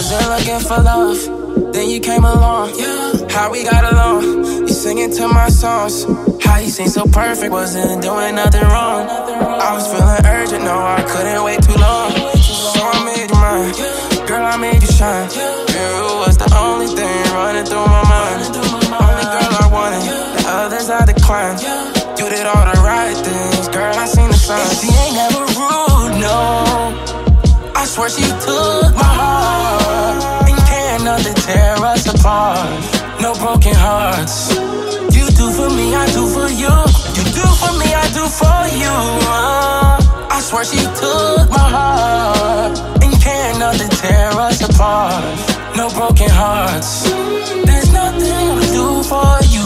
wasn't looking for love, then you came along. How we got along, you singing to my songs. How you seem so perfect, wasn't doing nothing wrong. I was feeling urgent, no, I couldn't wait too long. So I made you mine, girl, I made you shine. You was the only thing running through my mind. Only girl I wanted, the others I declined. You did all the right things, girl, I seen the signs. And she ain't never rude, no. I swear she took my heart, and can't nothing tear us apart. No broken hearts. You do for me, I do for you. You do for me, I do for you. I swear she took my heart, and can't nothing tear us apart. No broken hearts. There's nothing to do for you.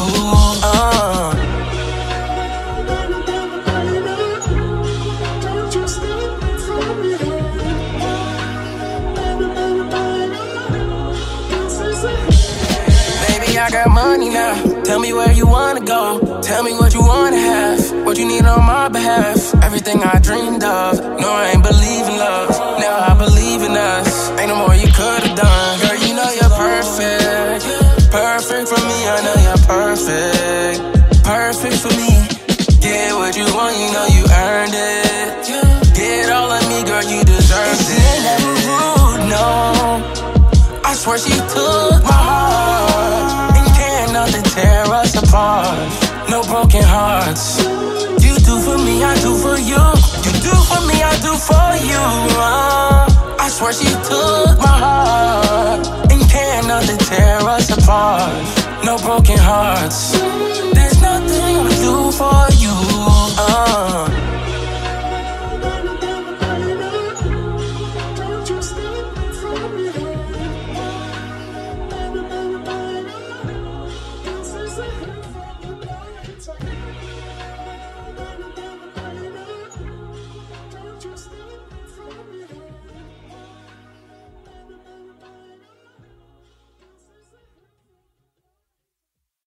I got money now, tell me where you wanna go. Tell me what you wanna have, what you need on my behalf. Everything I dreamed of, no I ain't believe in love. Now I believe in us, ain't no more you could've done. Girl, you know you're perfect, perfect for me, I know you're perfect. Perfect for me, get what you want, you know you earned it. Get all of me, girl, you deserve it. She ain't never rude, no. I swear she took my heart, and can't nothing tear us apart. No broken hearts. You do for me, I do for you. You do for me, I do for you. I swear she took my heart, and can't nothing tear us apart. No broken hearts. There's nothing to do for you.